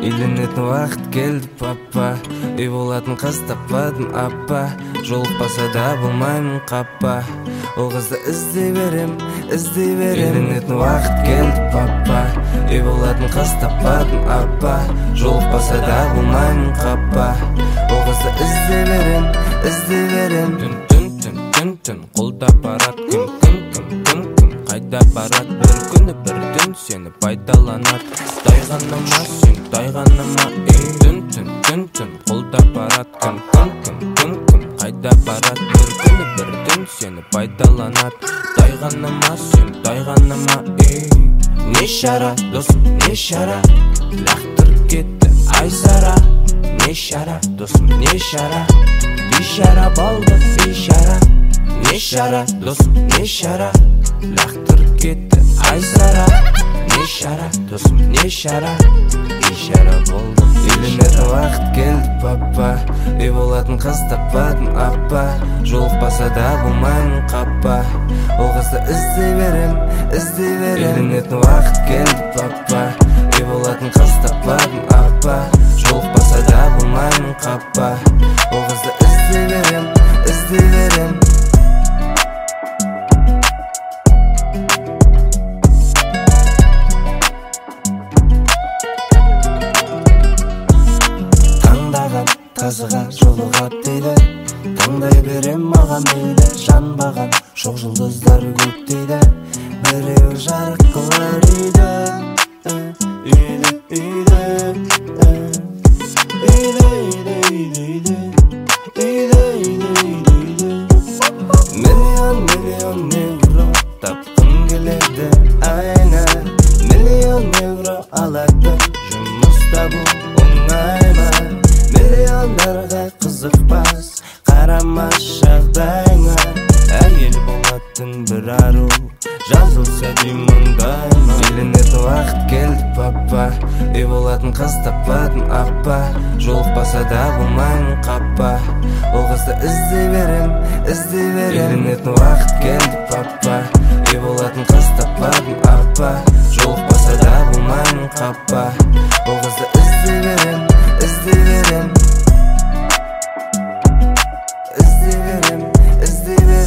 Үйленетін уақыт келді папа, үй болатын қыз таппадым апа, жолықпаса да болмаймын қапа, ол қызды іздей берем. Үйленетін уақыт келді папа, үй болатын қыз таппадым апа, жолықпаса да болмаймын қапа, ол қызды іздей берем. Түн қолда барат күн қайда барат бір күні бір түн сені пайдаланат тайғанама сен тайғанама түн қолда барат күн қайда барат бір күні бір түн сені пайдаланат тайғанама сен тайғанама не шара досым не шара лақтырып кетті айсара не шара досым не шара бейшара болды бейшара не шара досым не шара лақтырып кетті айсара не шара досым не шара бейшара болды. Үйленетін уақыт келді папа, үй болатын қыз таппадым апа, жолықпаса да болмаймын қапа, ол қызды іздей берем. Үйленетін уақыт келді папа, үй болатын қыз таппадым апа, жолықпаса да болмаймын қапа, ол қызды іздей берем. Тазыға жолыға дейді, таңдай берем маған мейлі, жанбаған шоқ жұлдыздар көп дейді, біреу жарық қылар үйді. Миллион евро тапқым келеді айна, миллион евро алады жұмыс табу оңай ма? Миллиондарға қызықпас қарамас жағдайыңа, әйел болатын бір ару жазылса маңдайыма. Үйленетін уақыт келді папа, үй болатын қыз таппадым апа, жолықпаса да болмаймын қапа, ол қызды іздей берем. Үйленетін уақыт келді папа, үй болатын қыз таппадым апа, жолықпаса да болмаймын қапа, ол қызды іздей берем. Іздей берем.